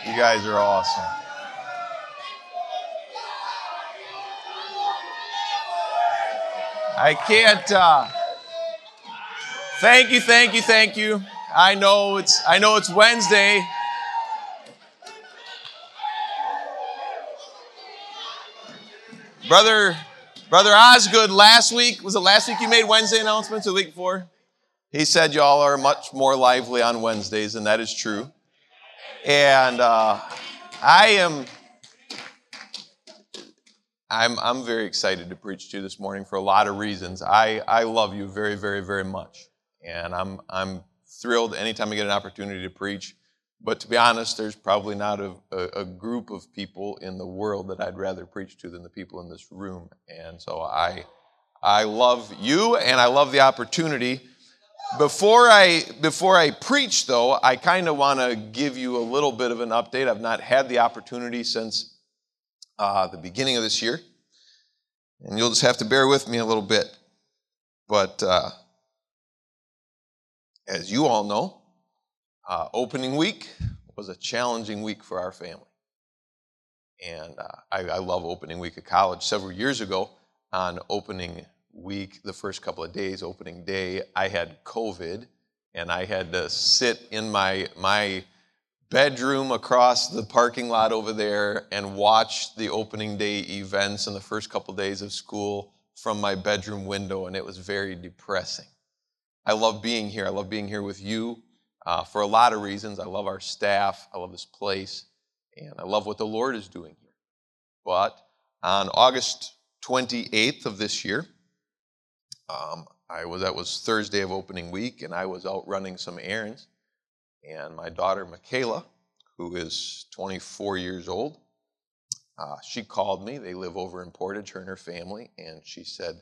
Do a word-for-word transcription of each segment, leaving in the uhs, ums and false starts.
You guys are awesome. I can't. Uh, thank you, thank you, thank you. I know it's. I know it's Wednesday. Brother, Brother Osgood, last week, was it last week you made Wednesday announcements or the week before? He said y'all are much more lively on Wednesdays, and that is true. And uh, I am, I'm, I'm very excited to preach to you this morning for a lot of reasons. I, I love you very, very, very much. And I'm, I'm thrilled anytime I get an opportunity to preach. But to be honest, there's probably not a, a, a group of people in the world that I'd rather preach to than the people in this room. And so I, I love you, and I love the opportunity. Before I, before I preach, though, I kind of want to give you a little bit of an update. I've not had the opportunity since uh, the beginning of this year. And you'll just have to bear with me a little bit. But uh, as you all know, Uh, opening week was a challenging week for our family. And uh, I, I love opening week at college. Several years ago, on opening week, the first couple of days, opening day, I had COVID, and I had to sit in my, my bedroom across the parking lot over there and watch the opening day events and the first couple of days of school from my bedroom window, and it was very depressing. I love being here. I love being here with you. Uh, for a lot of reasons. I love our staff, I love this place, and I love what the Lord is doing here. But on August twenty-eighth of this year, um, I was that was Thursday of opening week, and I was out running some errands, and my daughter Michaela, who is twenty-four years old, uh, she called me. They live over in Portage, her and her family, and she said,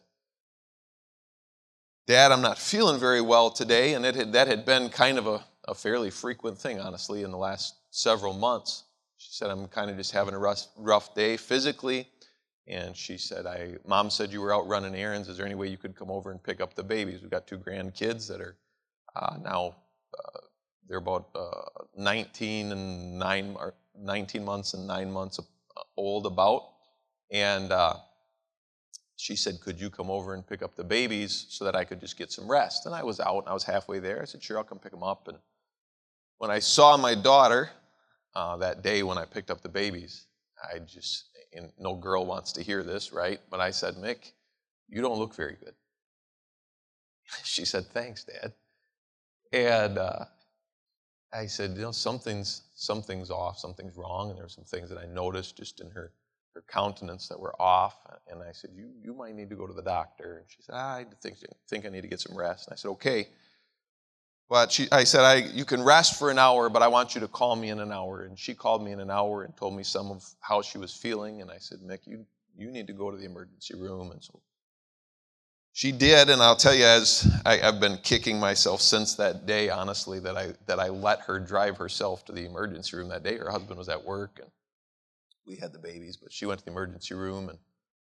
"Dad, I'm not feeling very well today," and it had, that had been kind of a, a fairly frequent thing, honestly, in the last several months. She said, "I'm kind of just having a rough, rough day physically," and she said, "I, Mom said you were out running errands. Is there any way you could come over and pick up the babies? We've got two grandkids that are uh, now, uh, they're about uh, nineteen and nine, or nineteen months and nine months old about, and uh, she said, could you come over and pick up the babies so that I could just get some rest?" And I was out, and I was halfway there. I said, "Sure, I'll come pick them up." And when I saw my daughter uh, that day when I picked up the babies, I just, and no girl wants to hear this, right? But I said, "Mick, you don't look very good." She said, "Thanks, Dad." And uh, I said, "You know, something's, something's off, something's wrong." And there were some things that I noticed just in her her countenance that were off, and I said, you you might need to go to the doctor. And she said, I think, think I need to get some rest. And I said, okay. But she, I said, I you can rest for an hour, but I want you to call me in an hour. And she called me in an hour and told me some of how she was feeling. And I said, Mick, you, you need to go to the emergency room. And so she did, and I'll tell you, as I, I've been kicking myself since that day, honestly, that I that I let her drive herself to the emergency room that day. Her husband was at work, and we had the babies, but she went to the emergency room, and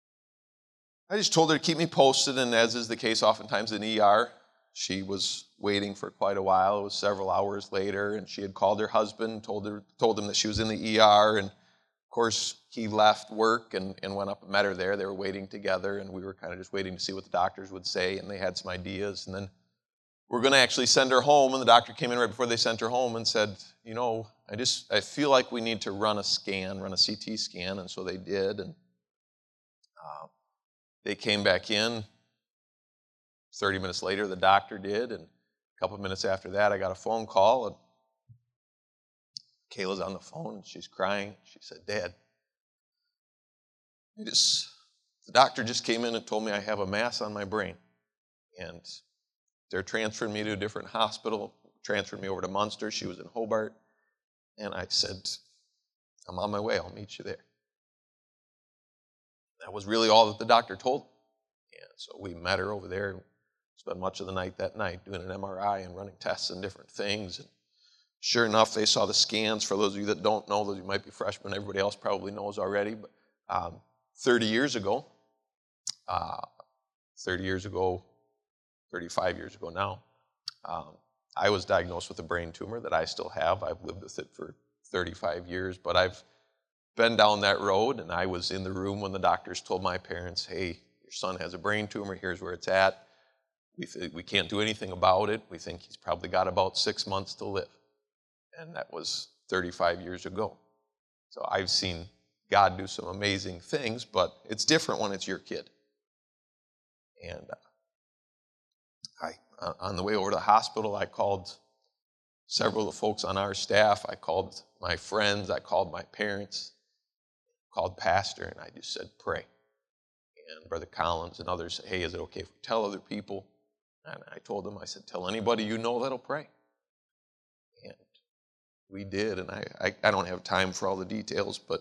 I just told her to keep me posted, and as is the case oftentimes in E R, she was waiting for quite a while. It was several hours later, and she had called her husband, told her, told him that she was in the E R, and of course, he left work and, and went up and met her there. They were waiting together, and we were kind of just waiting to see what the doctors would say, and they had some ideas, and then we're going to actually send her home, and the doctor came in right before they sent her home and said, you know, I just, I feel like we need to run a scan, run a C T scan, and so they did, and uh, they came back in. thirty minutes later, the doctor did, and a couple of minutes after that, I got a phone call, and Kayla's on the phone, and she's crying. She said, Dad, I just, the doctor just came in and told me I have a mass on my brain, and they're transferring me to a different hospital, transferred me over to Munster. She was in Hobart. And I said, I'm on my way. I'll meet you there. That was really all that the doctor told me. And so we met her over there and spent much of the night that night doing an M R I and running tests and different things. And sure enough, they saw the scans. For those of you that don't know, those of you might be freshmen, everybody else probably knows already. But um, thirty years ago, uh, thirty years ago, thirty-five years ago now, um, I was diagnosed with a brain tumor that I still have. I've lived with it for thirty-five years, but I've been down that road, and I was in the room when the doctors told my parents, hey, your son has a brain tumor, here's where it's at. We, th- we can't do anything about it. We think he's probably got about six months to live. And that was thirty-five years ago. So I've seen God do some amazing things, but it's different when it's your kid. And uh, I, on the way over to the hospital, I called several of the folks on our staff. I called my friends. I called my parents. Called pastor, and I just said, pray. And Brother Collins and others said, hey, is it okay if we tell other people? And I told them, I said, tell anybody you know that'll pray. And we did, and I, I, I don't have time for all the details, but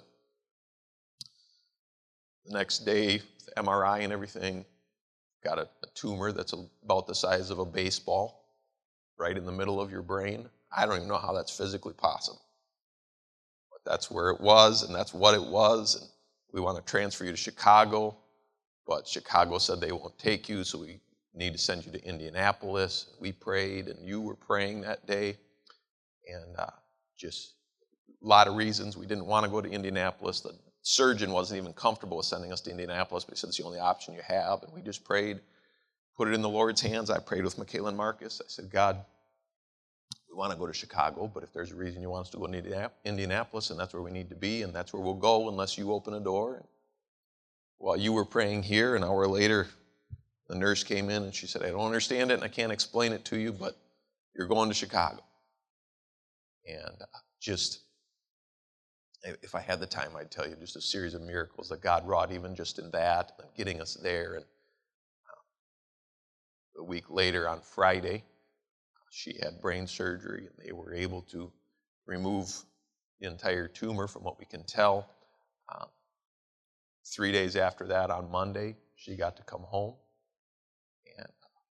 the next day, the M R I and everything, got a, a tumor that's about the size of a baseball right in the middle of your brain. I don't even know how that's physically possible. But that's where it was, and that's what it was, and we want to transfer you to Chicago, but Chicago said they won't take you, so we need to send you to Indianapolis. We prayed, and you were praying that day, and uh, just a lot of reasons we didn't want to go to Indianapolis. The surgeon wasn't even comfortable with sending us to Indianapolis, but he said it's the only option you have, and we just prayed, put it in the Lord's hands. I prayed with Michaela and Marcus. I said, God, we want to go to Chicago, but if there's a reason you want us to go to Indianapolis, and that's where we need to be, and that's where we'll go unless you open a door. And while you were praying here, an hour later, the nurse came in and she said, I don't understand it and I can't explain it to you, but you're going to Chicago. And uh, just, if I had the time, I'd tell you just a series of miracles that God wrought even just in that, and getting us there. And uh, a week later on Friday, she had brain surgery, and they were able to remove the entire tumor from what we can tell. Um, three days after that, on Monday, she got to come home. And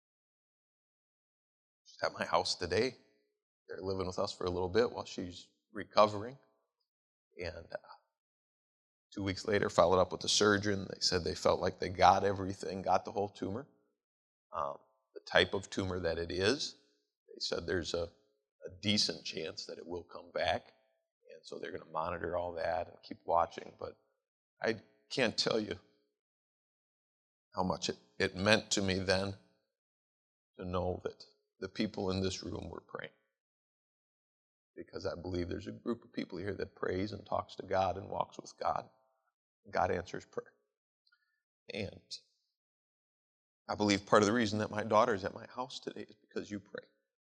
she's at my house today. They're living with us for a little bit while she's recovering. And uh, two weeks later, followed up with the surgeon. They said they felt like they got everything, got the whole tumor. Um, the type of tumor that it is, they said there's a, a decent chance that it will come back. And so they're going to monitor all that and keep watching. But I can't tell you how much it, it meant to me then to know that the people in this room were praying. Because I believe there's a group of people here that prays and talks to God and walks with God. God answers prayer. And I believe part of the reason that my daughter is at my house today is because you pray.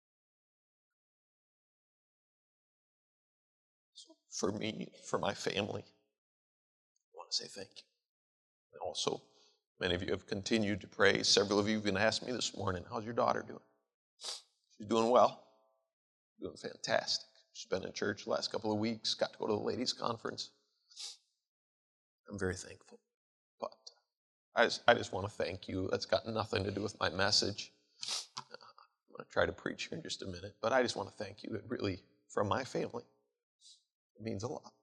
So for me, for my family, I want to say thank you. And also, many of you have continued to pray. Several of you have even asked me this morning, how's your daughter doing? She's doing well. Doing fantastic. She's been in church the last couple of weeks, got to go to the ladies' conference. I'm very thankful. But I just, I just want to thank you. That's got nothing to do with my message. I'm going to try to preach here in just a minute. But I just want to thank you. It really, from my family, it means a lot.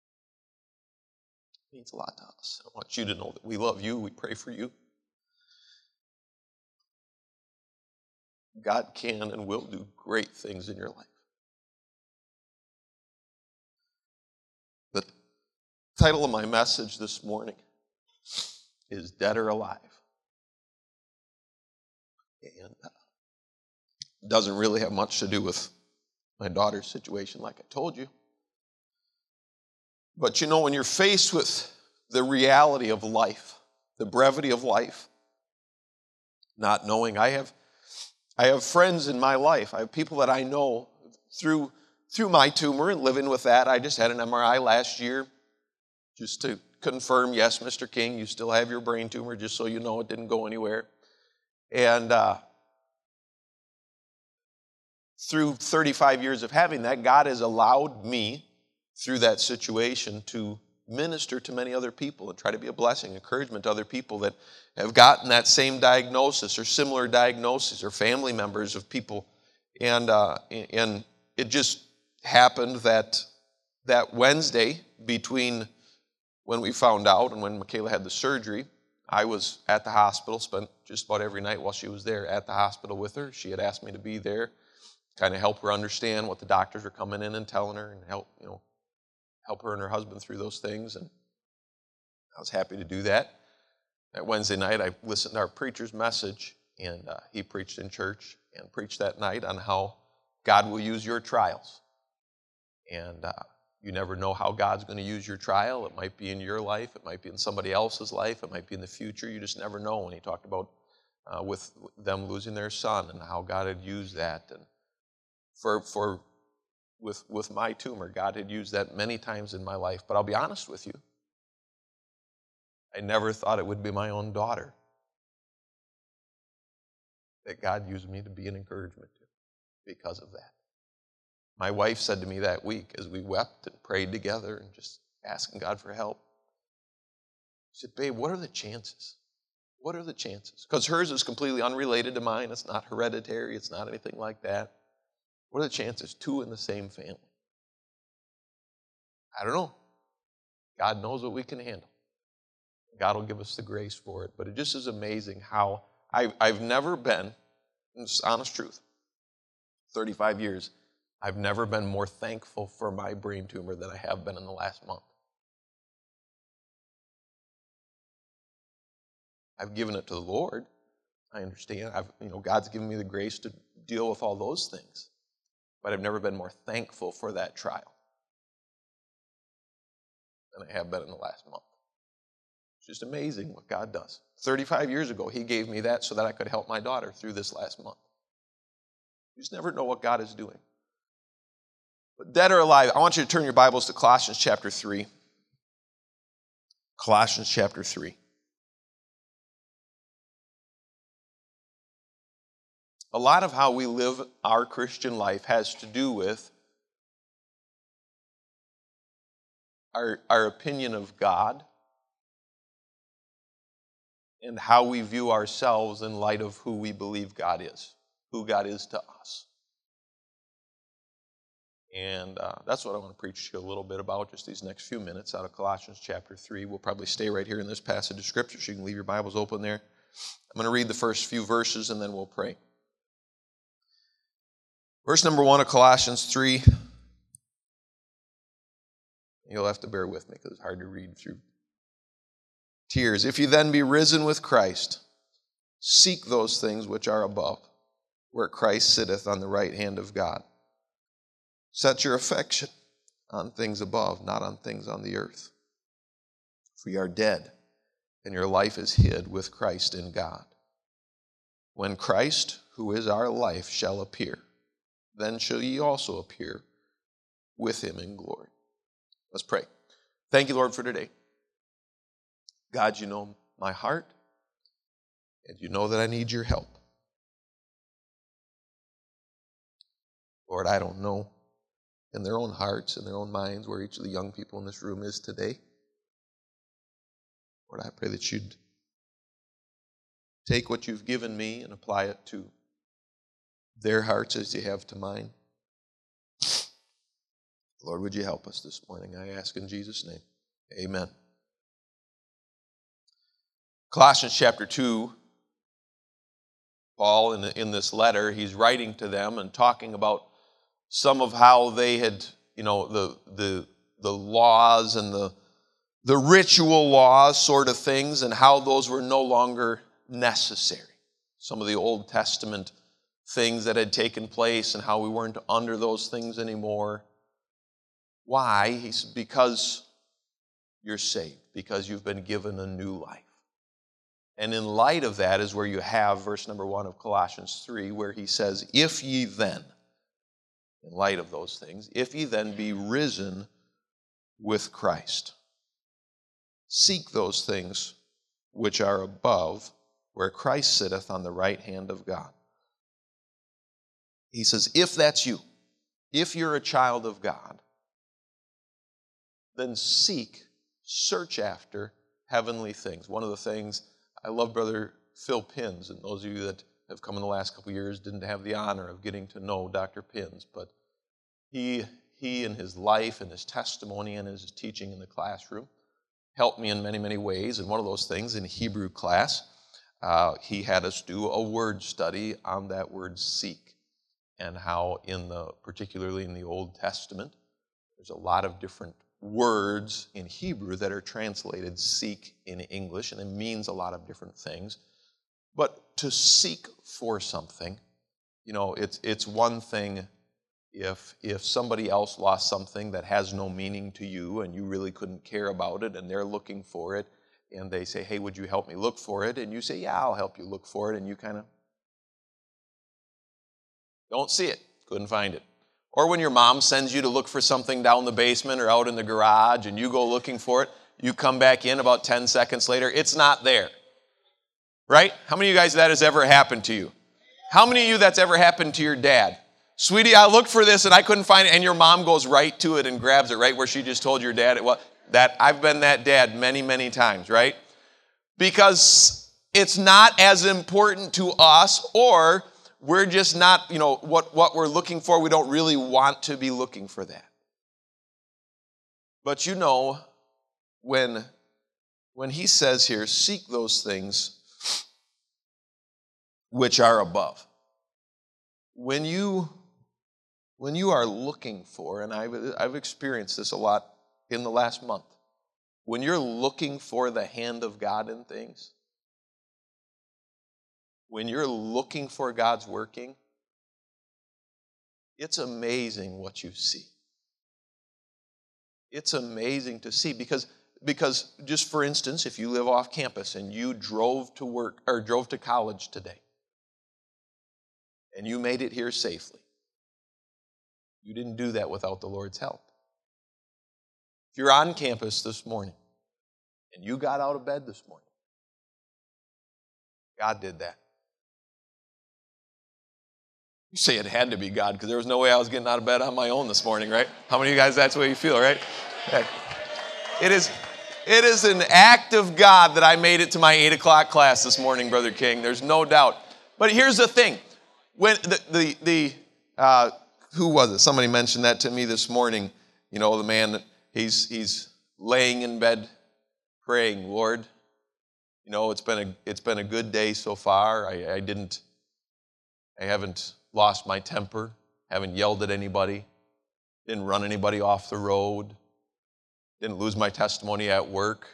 It means a lot to us. I want you to know that we love you. We pray for you. God can and will do great things in your life. The title of my message this morning is Dead or Alive. And uh, doesn't really have much to do with my daughter's situation, like I told you. But you know, when you're faced with the reality of life, the brevity of life, not knowing, I have I have friends in my life. I have people that I know through through my tumor and living with that. I just had an M R I last year just to confirm, yes, Mister King, you still have your brain tumor, just so you know it didn't go anywhere. And uh, through thirty-five years of having that, God has allowed me through that situation to minister to many other people and try to be a blessing, encouragement to other people that have gotten that same diagnosis or similar diagnosis, or family members of people. And uh, and it just happened that that Wednesday, between when we found out and when Michaela had the surgery, I was at the hospital, spent just about every night while she was there at the hospital with her. She had asked me to be there, kind of help her understand what the doctors were coming in and telling her, and help, you know, help her and her husband through those things, and I was happy to do that. That Wednesday night, I listened to our preacher's message, and uh, he preached in church and preached that night on how God will use your trials. And uh, you never know how God's going to use your trial. It might be in your life. It might be in somebody else's life. It might be in the future. You just never know. And he talked about uh, with them losing their son and how God had used that. And for for with with my tumor, God had used that many times in my life. But I'll be honest with you, I never thought it would be my own daughter that God used me to be an encouragement to because of that. My wife said to me that week as we wept and prayed together and just asking God for help, she said, babe, what are the chances? What are the chances? Because hers is completely unrelated to mine. It's not hereditary. It's not anything like that. What are the chances? Two in the same family. I don't know. God knows what we can handle. God will give us the grace for it. But it just is amazing how I've, I've never been, it's honest truth, thirty-five years, I've never been more thankful for my brain tumor than I have been in the last month. I've given it to the Lord. I understand. I've, you know, God's given me the grace to deal with all those things. But I've never been more thankful for that trial than I have been in the last month. It's just amazing what God does. thirty-five years ago, he gave me that so that I could help my daughter through this last month. You just never know what God is doing. But dead or alive, I want you to turn your Bibles to Colossians chapter three. Colossians chapter three. A lot of how we live our Christian life has to do with our, our opinion of God and how we view ourselves in light of who we believe God is, who God is to us. And uh, that's what I want to preach to you a little bit about just these next few minutes out of Colossians chapter three. We'll probably stay right here in this passage of Scripture, so you can leave your Bibles open there. I'm going to read the first few verses and then we'll pray. Verse number one of Colossians three. You'll have to bear with me because it's hard to read through tears. If you then be risen with Christ, seek those things which are above, where Christ sitteth on the right hand of God. Set your affection on things above, not on things on the earth. For ye are dead, and your life is hid with Christ in God. When Christ, who is our life, shall appear, then shall ye also appear with him in glory. Let's pray. Thank you, Lord, for today. God, you know my heart, and you know that I need your help. Lord, I don't know in their own hearts and their own minds where each of the young people in this room is today. Lord, I pray that you'd take what you've given me and apply it to their hearts as you have to mine. Lord, would you help us this morning? I ask in Jesus' name. Amen. Colossians chapter two, Paul, in, in this letter, he's writing to them and talking about some of how they had, you know, the the the laws and the the ritual laws sort of things and how those were no longer necessary. Some of the Old Testament things that had taken place and how we weren't under those things anymore. Why? He said, because you're saved, because you've been given a new life. And in light of that is where you have verse number one of Colossians three, where he says, if ye then, in light of those things, if ye then be risen with Christ, seek those things which are above, where Christ sitteth on the right hand of God. He says, if that's you, if you're a child of God, then seek, search after heavenly things. One of the things, I love Brother Phil Pins, and those of you that have come in the last couple of years didn't have the honor of getting to know Doctor Pins, but he, he in his life and his testimony and his teaching in the classroom helped me in many, many ways. And one of those things in Hebrew class, uh, he had us do a word study on that word seek and how in the, particularly in the Old Testament, there's a lot of different words in Hebrew that are translated seek in English, and it means a lot of different things. But to seek for something, you know, it's it's one thing if if somebody else lost something that has no meaning to you and you really couldn't care about it and they're looking for it and they say, hey, would you help me look for it? And you say, yeah, I'll help you look for it. And you kind of don't see it, couldn't find it. Or when your mom sends you to look for something down the basement or out in the garage and you go looking for it, you come back in about ten seconds later, it's not there. Right? How many of you guys that has ever happened to you? How many of you that's ever happened to your dad? Sweetie, I looked for this and I couldn't find it, and your mom goes right to it and grabs it right where she just told your dad it was. That I've been that dad many, many times, right? Because it's not as important to us, or we're just not, you know, what, what we're looking for, we don't really want to be looking for that. But you know, when, when he says here, seek those things which are above. When you, when you are looking for, and I've, I've experienced this a lot in the last month, when you're looking for the hand of God in things, when you're looking for God's working, it's amazing what you see. It's amazing to see because, because just for instance, if you live off campus and you drove to work or drove to college today and you made it here safely, you didn't do that without the Lord's help. If you're on campus this morning and you got out of bed this morning, God did that. You say it had to be God because there was no way I was getting out of bed on my own this morning, right? How many of you guys, that's the way you feel, right? It is, it is an act of God that I made it to my eight o'clock class this morning, Brother King. There's no doubt. But here's the thing. When the, the, the uh, who was it? Somebody mentioned that to me this morning. You know, the man, he's, he's laying in bed praying, Lord, you know, it's been a, it's been a good day so far. I, I didn't, I haven't lost my temper, haven't yelled at anybody, didn't run anybody off the road, didn't lose my testimony at work.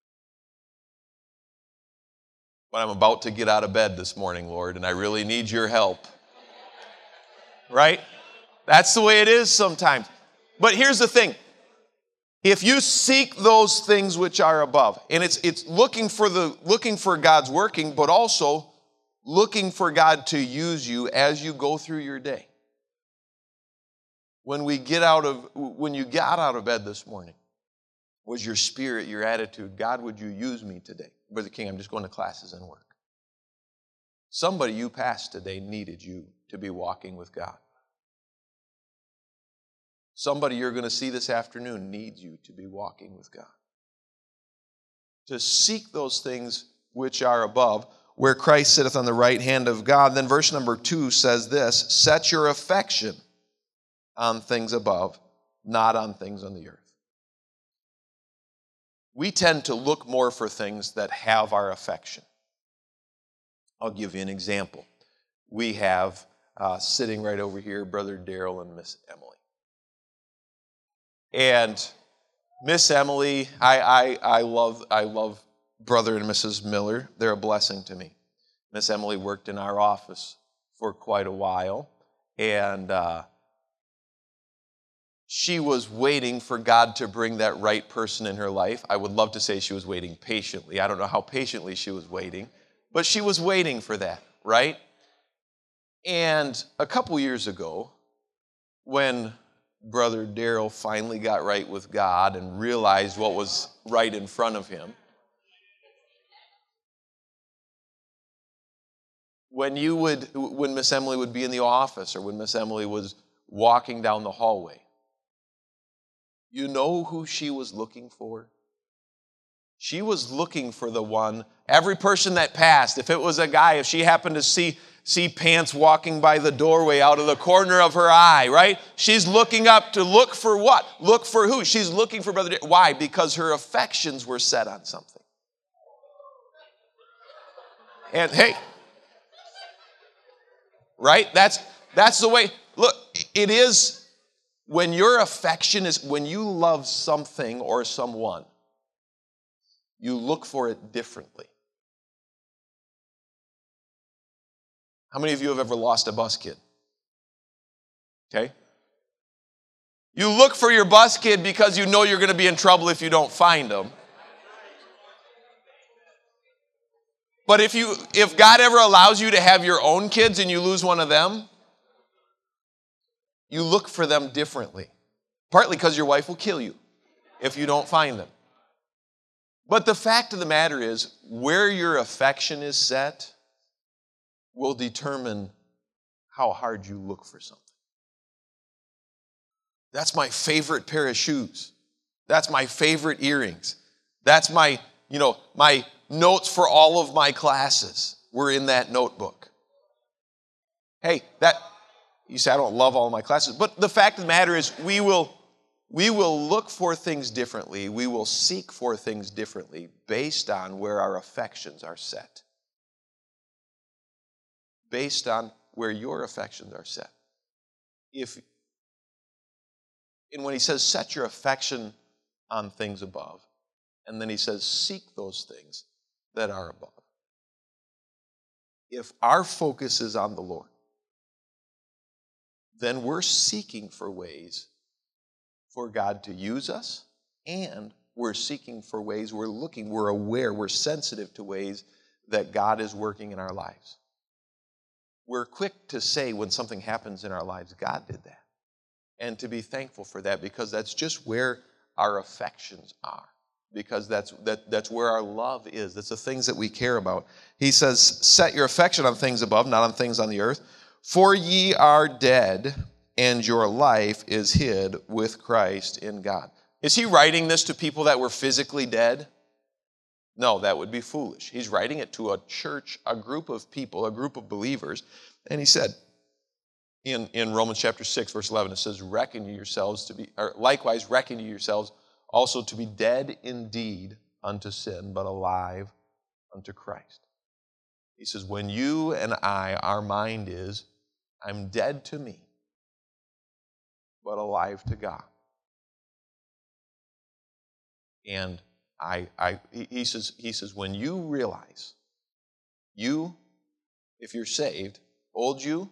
But I'm about to get out of bed this morning, Lord, and I really need your help. Right? That's the way it is sometimes. But here's the thing. If you seek those things which are above, and it's it's looking for the looking for God's working, but also looking for God to use you as you go through your day. When we get out of, when you got out of bed this morning, was your spirit, your attitude, God, would you use me today? Brother King, I'm just going to classes and work. Somebody you passed today needed you to be walking with God. Somebody you're going to see this afternoon needs you to be walking with God. To seek those things which are above, where Christ sitteth on the right hand of God. Then verse number two says this, set your affection on things above, not on things on the earth. We tend to look more for things that have our affection. I'll give you an example. We have uh, sitting right over here, Brother Darrell and Miss Emily. And Miss Emily, I, I, I love I love Brother and Missus Miller. They're a blessing to me. Miss Emily worked in our office for quite a while, and uh, she was waiting for God to bring that right person in her life. I would love to say she was waiting patiently. I don't know how patiently she was waiting, but she was waiting for that, right? And a couple years ago, when Brother Darrell finally got right with God and realized what was right in front of him, when you would, when Miss Emily would be in the office or when Miss Emily was walking down the hallway, you know who she was looking for? She was looking for the one, every person that passed, if it was a guy, if she happened to see, see Pants walking by the doorway out of the corner of her eye, right? She's looking up to look for what? Look for who? She's looking for Brother Darrell. Why? Because her affections were set on something. And hey, right? That's that's the way. Look, it is When your affection is, when you love something or someone, you look for it differently. How many of you have ever lost a bus kid? Okay? You look for your bus kid because you know you're going to be in trouble if you don't find them. But if you, if God ever allows you to have your own kids and you lose one of them, you look for them differently. Partly because your wife will kill you if you don't find them. But the fact of the matter is, where your affection is set will determine how hard you look for something. That's my favorite pair of shoes. That's my favorite earrings. That's my, you know, my notes for all of my classes were in that notebook. Hey, that, you say I don't love all of my classes, but the fact of the matter is we will, we will look for things differently. We will seek for things differently based on where our affections are set. Based on where your affections are set. If, and when he says set your affection on things above, and then he says seek those things that are above. If our focus is on the Lord, then we're seeking for ways for God to use us, and we're seeking for ways, we're looking, we're aware, we're sensitive to ways that God is working in our lives. We're quick to say when something happens in our lives, God did that. And to be thankful for that, because that's just where our affections are. Because that's that, that's where our love is. That's the things that we care about. He says, set your affection on things above, not on things on the earth. For ye are dead, and your life is hid with Christ in God. Is he writing this to people that were physically dead? No, that would be foolish. He's writing it to a church, a group of people, a group of believers. And he said, in, in Romans chapter six, verse eleven, it says, reckon you yourselves to be, or likewise reckon you yourselves also to be dead indeed unto sin, but alive unto Christ. He says, when you and I, our mind is, I'm dead to me, but alive to God. And I, I, he says, he says, when you realize you, if you're saved, old you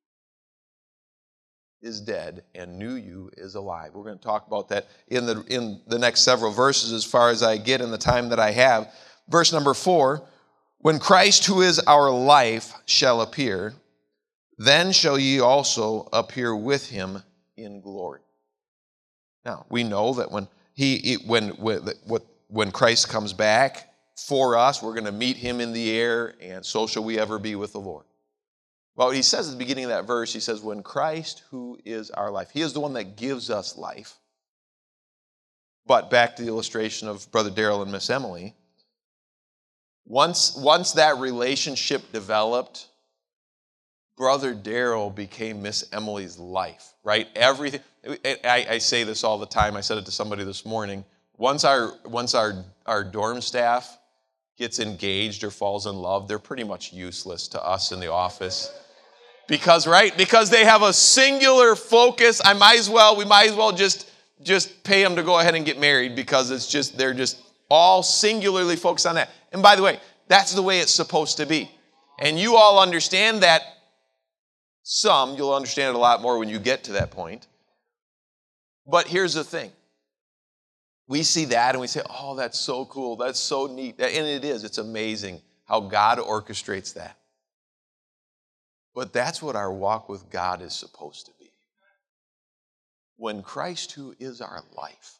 is dead and new you is alive. We're going to talk about that in the in the next several verses as far as I get in the time that I have. Verse number four, when Christ, who is our life, shall appear, then shall ye also appear with him in glory. Now, we know that when he when when, when Christ comes back for us, we're going to meet him in the air, and so shall we ever be with the Lord. Well, he says at the beginning of that verse, he says, when Christ, who is our life, he is the one that gives us life. But back to the illustration of Brother Darrell and Miss Emily, once, once that relationship developed, Brother Darrell became Miss Emily's life, right? Everything. I, I say this all the time. I said it to somebody this morning. Once our, once our, our dorm staff gets engaged or falls in love, they're pretty much useless to us in the office. Because, right? Because they have a singular focus. I might as well, we might as well just, just pay them to go ahead and get married, because it's just, they're just all singularly focused on that. And by the way, that's the way it's supposed to be. And you all understand that. Some, you'll understand it a lot more when you get to that point. But here's the thing. We see that and we say, oh, that's so cool. That's so neat. And it is. It's amazing how God orchestrates that. But that's what our walk with God is supposed to be. When Christ, who is our life,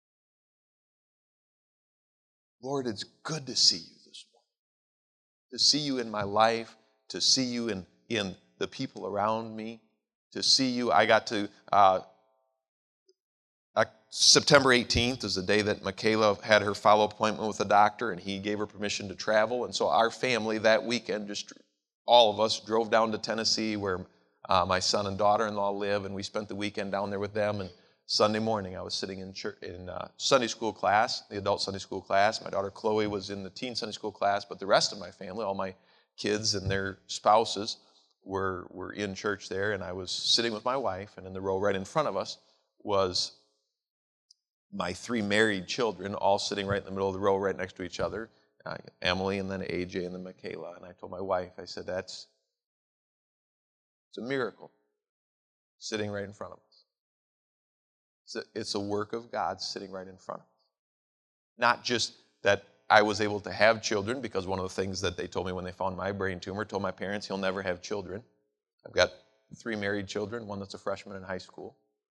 Lord, it's good to see you this morning. To see you in my life, to see you in, in the people around me, to see you. I got to, uh, uh, September eighteenth is the day that Michaela had her follow-up appointment with the doctor, and he gave her permission to travel. And so our family that weekend, just all of us, drove down to Tennessee where uh, my son and daughter-in-law live, and we spent the weekend down there with them. And Sunday morning, I was sitting in church, in uh, Sunday school class, the adult Sunday school class. My daughter Chloe was in the teen Sunday school class, but the rest of my family, all my kids and their spouses, were, were in church there. And I was sitting with my wife, and in the row right in front of us was my three married children all sitting right in the middle of the row right next to each other, uh, Emily and then A J and then Michaela. And I told my wife, I said, that's it's a miracle sitting right in front of us. It's a, it's a work of God sitting right in front of us. Not just that I was able to have children, because one of the things that they told me when they found my brain tumor, told my parents he'll never have children. I've got three married children, one that's a freshman in high school.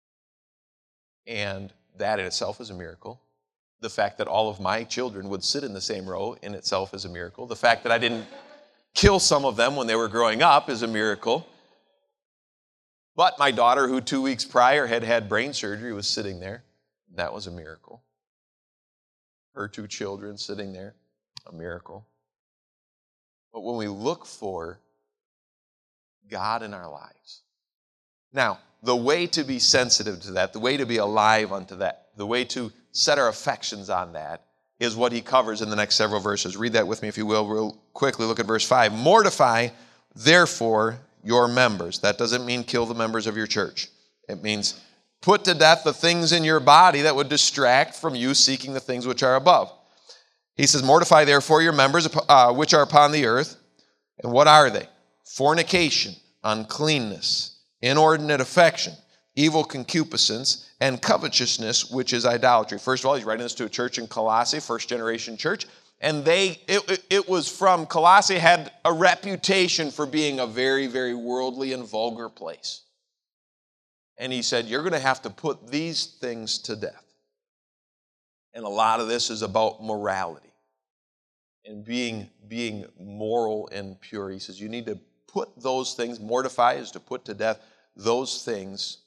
And that in itself is a miracle. The fact that all of my children would sit in the same row in itself is a miracle. The fact that I didn't kill some of them when they were growing up is a miracle. But my daughter, who two weeks prior had had brain surgery, was sitting there. That was a miracle. Her two children sitting there, a miracle. But when we look for God in our lives, now, the way to be sensitive to that, the way to be alive unto that, the way to set our affections on that is what he covers in the next several verses. Read that with me if you will real quickly. Look at verse five. Mortify, therefore, your members. That doesn't mean kill the members of your church. It means put to death the things in your body that would distract from you seeking the things which are above. He says, mortify, therefore, your members uh, which are upon the earth. And what are they? Fornication, uncleanness, inordinate affection, evil concupiscence, and covetousness, which is idolatry. First of all, he's writing this to a church in Colossae, first generation church, and they it, it, it was from, Colossae had a reputation for being a very, very worldly and vulgar place. And he said, you're going to have to put these things to death. And a lot of this is about morality and being, being moral and pure. He says, you need to put those things, mortify is to put to death those things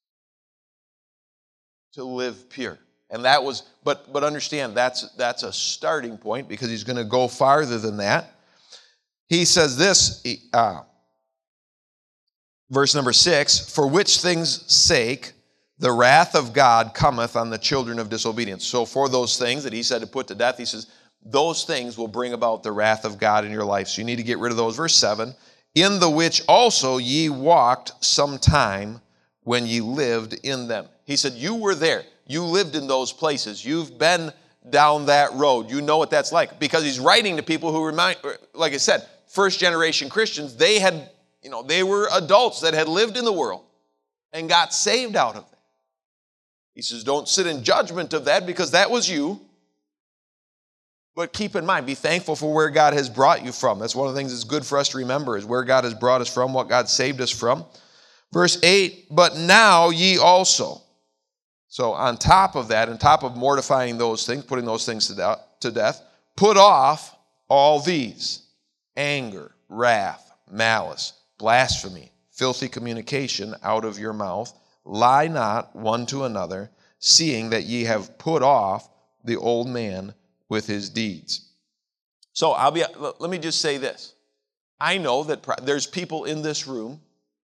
to live pure. And that was, but but understand, that's that's a starting point, because he's going to go farther than that. He says this, uh, verse number six, for which things' sake the wrath of God cometh on the children of disobedience. So for those things that he said to put to death, he says, those things will bring about the wrath of God in your life. So you need to get rid of those. Verse seven, in the which also ye walked sometime when ye lived in them. He said, you were there. You lived in those places. You've been down that road. You know what that's like. Because he's writing to people who remind, like I said, first generation Christians, they had, you know, they were adults that had lived in the world and got saved out of it. He says, don't sit in judgment of that, because that was you. But keep in mind, be thankful for where God has brought you from. That's one of the things that's good for us to remember, is where God has brought us from, what God saved us from. Verse eight, but now ye also. So on top of that, on top of mortifying those things, putting those things to, de- to death, put off all these: anger, wrath, malice, blasphemy, filthy communication out of your mouth. Lie not one to another, seeing that ye have put off the old man with his deeds. So I'll be. Let me just say this. I know that there's people in this room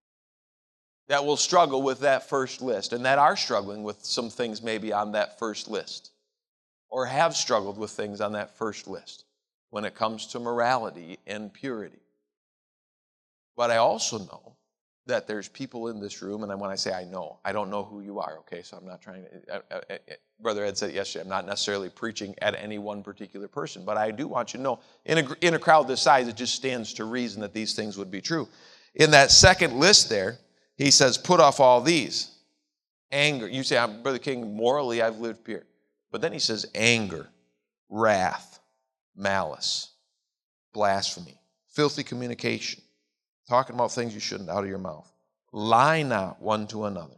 that will struggle with that first list, and that are struggling with some things maybe on that first list, or have struggled with things on that first list when it comes to morality and purity. But I also know that there's people in this room, and when I say I know, I don't know who you are, okay? So I'm not trying to, uh, uh, uh, Brother Ed said yesterday, I'm not necessarily preaching at any one particular person, but I do want you to know, in a, in a crowd this size, it just stands to reason that these things would be true. In that second list there, he says, put off all these. Anger. You say, I'm, Brother King, morally I've lived pure. But then he says anger, wrath, malice, blasphemy, filthy communication, talking about things you shouldn't out of your mouth. Lie not one to another,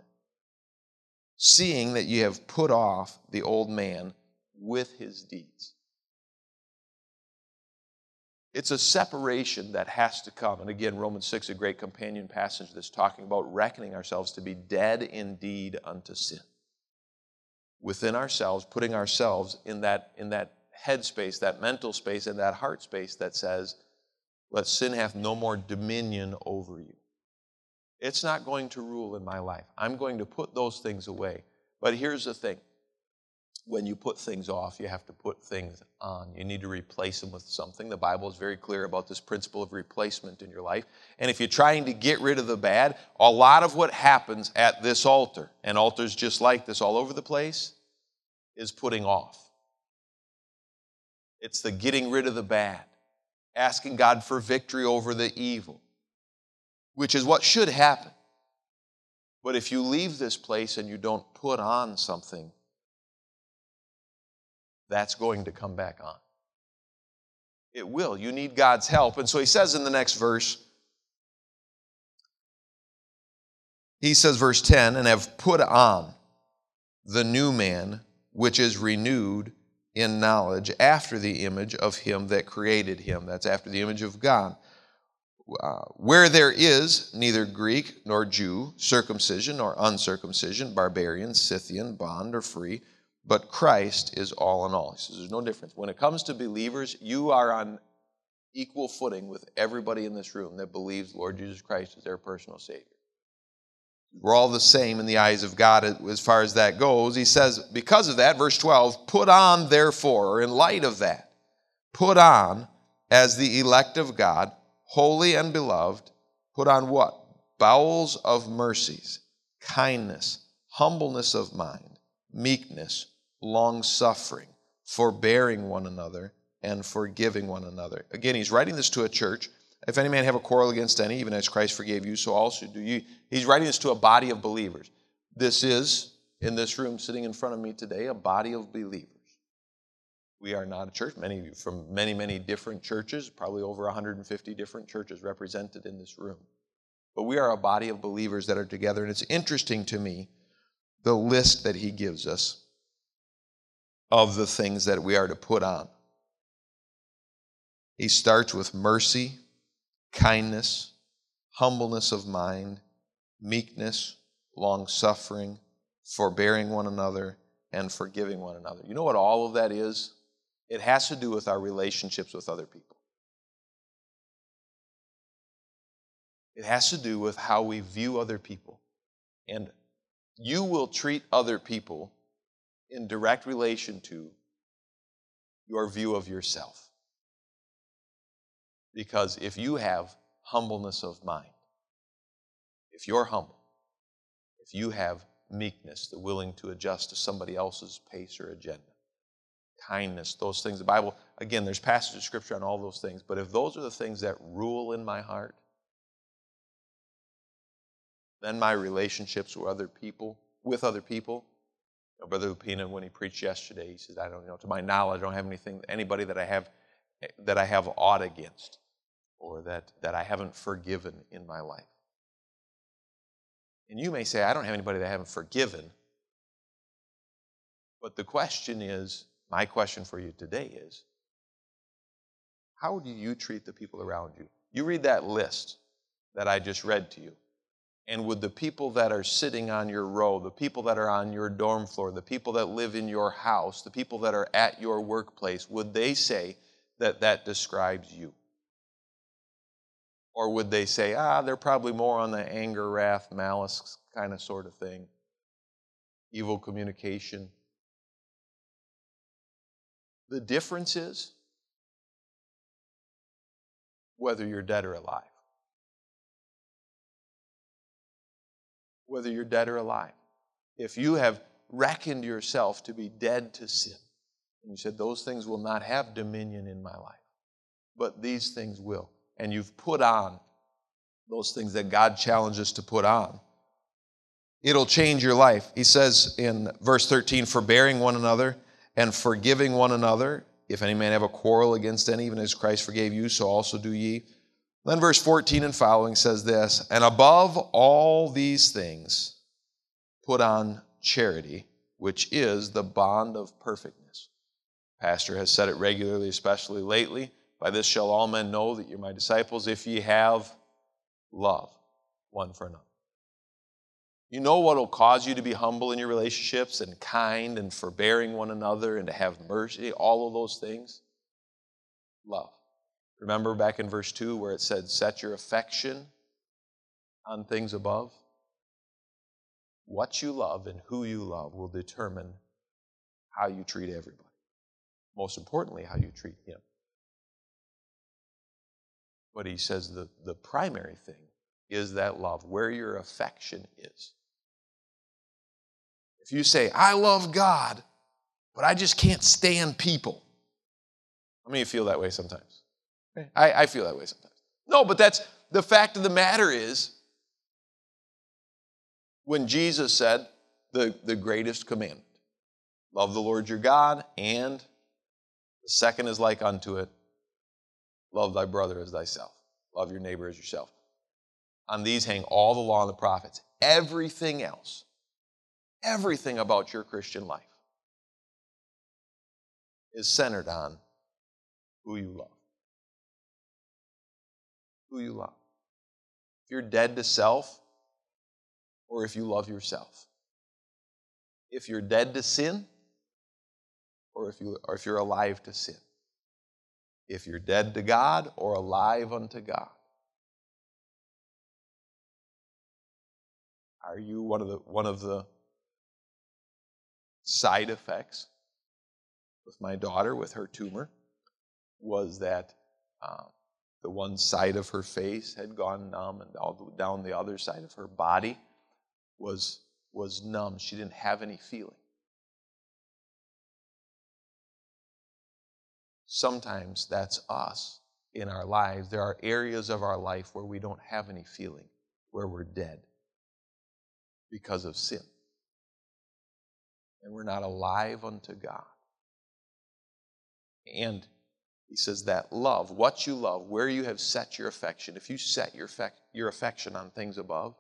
seeing that ye have put off the old man with his deeds. It's a separation that has to come. And again, Romans six, a great companion passage that's talking about reckoning ourselves to be dead indeed unto sin. Within ourselves, putting ourselves in that, in that headspace, that mental space, and that heart space that says, let sin have no more dominion over you. It's not going to rule in my life. I'm going to put those things away. But here's the thing. when you put things off, you have to put things on. You need to replace them with something. The Bible is very clear about this principle of replacement in your life. And if you're trying to get rid of the bad, a lot of what happens at this altar, and altars just like this all over the place, is putting off. It's the getting rid of the bad, asking God for victory over the evil, which is what should happen. But if you leave this place and you don't put on something, that's going to come back on. It will. You need God's help. And so he says in the next verse, he says, verse ten, and have put on the new man, which is renewed in knowledge after the image of him that created him. That's after the image of God. Uh, where there is neither Greek nor Jew, circumcision nor uncircumcision, barbarian, Scythian, bond or free, but Christ is all in all. He says there's no difference. When it comes to believers, you are on equal footing with everybody in this room that believes Lord Jesus Christ is their personal Savior. We're all the same in the eyes of God as far as that goes. He says, because of that, verse twelve, put on therefore, or in light of that, put on as the elect of God, holy and beloved, put on what? Bowels of mercies, kindness, humbleness of mind, meekness, long-suffering, forbearing one another, and forgiving one another. Again, he's writing this to a church. If any man have a quarrel against any, even as Christ forgave you, so also do you. He's writing this to a body of believers. This is, in this room sitting in front of me today, a body of believers. We are not a church. Many of you from many, many different churches, probably over one hundred fifty different churches represented in this room. But we are a body of believers that are together, and it's interesting to me, the list that he gives us of the things that we are to put on. He starts with mercy, kindness, humbleness of mind, meekness, long-suffering, forbearing one another, and forgiving one another. You know what all of that is? It has to do with our relationships with other people. It has to do with how we view other people. And you will treat other people in direct relation to your view of yourself. Because if you have humbleness of mind, if you're humble, if you have meekness, the willing to adjust to somebody else's pace or agenda, kindness, those things, the Bible, again, there's passages of Scripture on all those things, but if those are the things that rule in my heart, then my relationships with other people, with other people, you know, Brother Lupina, when he preached yesterday, he says, I don't, you know, to my knowledge, I don't have anything, anybody that I have, that I have aught against, or that, that I haven't forgiven in my life. And you may say, I don't have anybody that I haven't forgiven. But the question is, my question for you today is, how do you treat the people around you? You read that list that I just read to you, and would the people that are sitting on your row, the people that are on your dorm floor, the people that live in your house, the people that are at your workplace, would they say that that describes you? Or would they say, ah, they're probably more on the anger, wrath, malice kind of sort of thing, evil communication? The difference is whether you're dead or alive. Whether you're dead or alive. If you have reckoned yourself to be dead to sin, and you said, those things will not have dominion in my life, but these things will. And you've put on those things that God challenges us to put on, it'll change your life. He says in verse thirteen, forbearing one another and forgiving one another. If any man have a quarrel against any, even as Christ forgave you, so also do ye. Then verse fourteen and following says this, and above all these things, put on charity, which is the bond of perfectness. Pastor has said it regularly, especially lately. By this shall all men know that you're my disciples, if ye have love one for another. You know what will cause you to be humble in your relationships and kind and forbearing one another and to have mercy, all of those things? Love. Remember back in verse two where it said, set your affection on things above? What you love and who you love will determine how you treat everybody. Most importantly, how you treat him. But he says the, the primary thing is that love, where your affection is. If you say, I love God, but I just can't stand people. How many of you feel that way sometimes? I, I feel that way sometimes. No, but that's, the fact of the matter is, when Jesus said the, the greatest commandment, love the Lord your God, and the second is like unto it, love thy brother as thyself. Love your neighbor as yourself. On these hang all the law and the prophets. Everything else, everything about your Christian life is centered on who you love. Who you love. If you're dead to self, or if you love yourself. If you're dead to sin, or if you or if you're alive to sin. If you're dead to God or alive unto God. Are you one of the one of the side effects with my daughter with her tumor was that uh, the one side of her face had gone numb, and all down the other side of her body was was numb. She didn't have any feeling. Sometimes that's us in our lives. There are areas of our life where we don't have any feeling, where we're dead because of sin. And we're not alive unto God. And he says that love, what you love, where you have set your affection, if you set your, your affection on things above,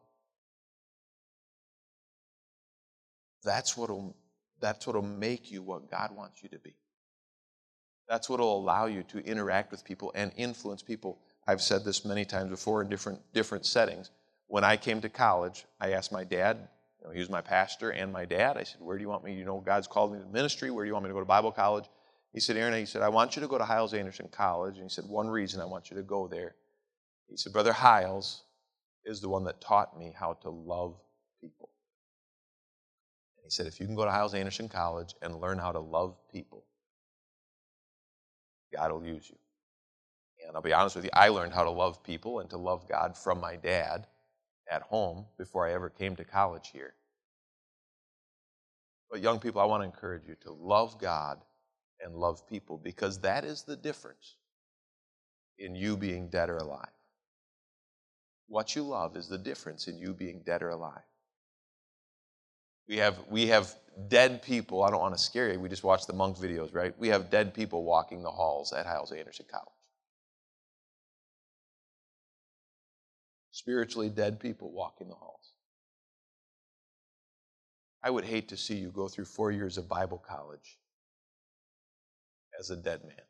that's what'll, that's what'll make you what God wants you to be. That's what will allow you to interact with people and influence people. I've said this many times before in different, different settings. When I came to college, I asked my dad, you know, he was my pastor and my dad. I said, where do you want me? You know, God's called me to ministry. Where do you want me to go to Bible college? He said, Aaron, he said, I want you to go to Hyles-Anderson College. And he said, one reason I want you to go there. He said, Brother Hyles is the one that taught me how to love people. And he said, if you can go to Hyles-Anderson College and learn how to love people, God will use you. And I'll be honest with you, I learned how to love people and to love God from my dad at home before I ever came to college here. But young people, I want to encourage you to love God and love people, because that is the difference in you being dead or alive. What you love is the difference in you being dead or alive. We have, we have dead people. I don't want to scare you. We just watch the monk videos, right? We have dead people walking the halls at Hyles-Anderson College. Spiritually dead people walking the halls. I would hate to see you go through four years of Bible college as a dead man.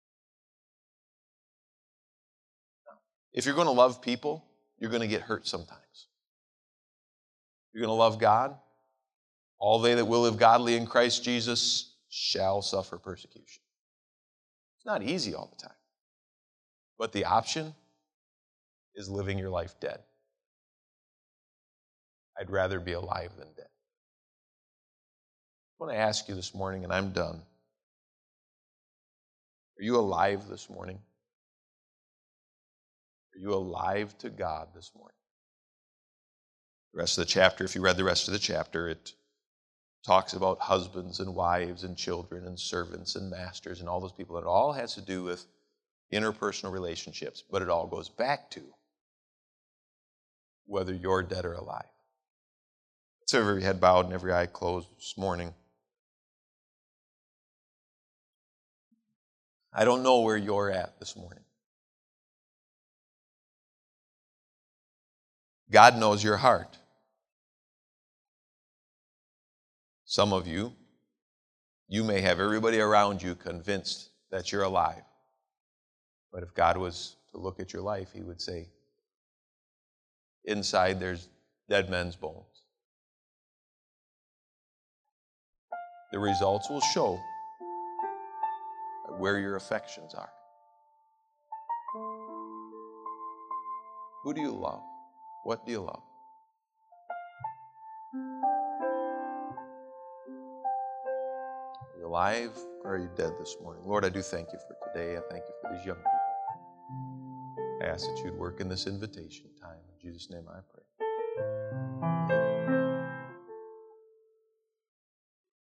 If you're going to love people, you're going to get hurt sometimes. You're going to love God. All they that will live godly in Christ Jesus shall suffer persecution. It's not easy all the time. But the option is living your life dead. I'd rather be alive than dead. I want to ask you this morning, and I'm done. Are you alive this morning? Are you alive to God this morning? The rest of the chapter, if you read the rest of the chapter, it talks about husbands and wives and children and servants and masters and all those people. It all has to do with interpersonal relationships, but it all goes back to whether you're dead or alive. So every head bowed and every eye closed this morning. I don't know where you're at this morning. God knows your heart. Some of you, you may have everybody around you convinced that you're alive. But if God was to look at your life, he would say, inside there's dead men's bones. The results will show where your affections are. Who do you love? What do you love? alive or are you dead this morning? Lord, I do thank you for today. I thank you for these young people. I ask that you'd work in this invitation time. In Jesus' name I pray.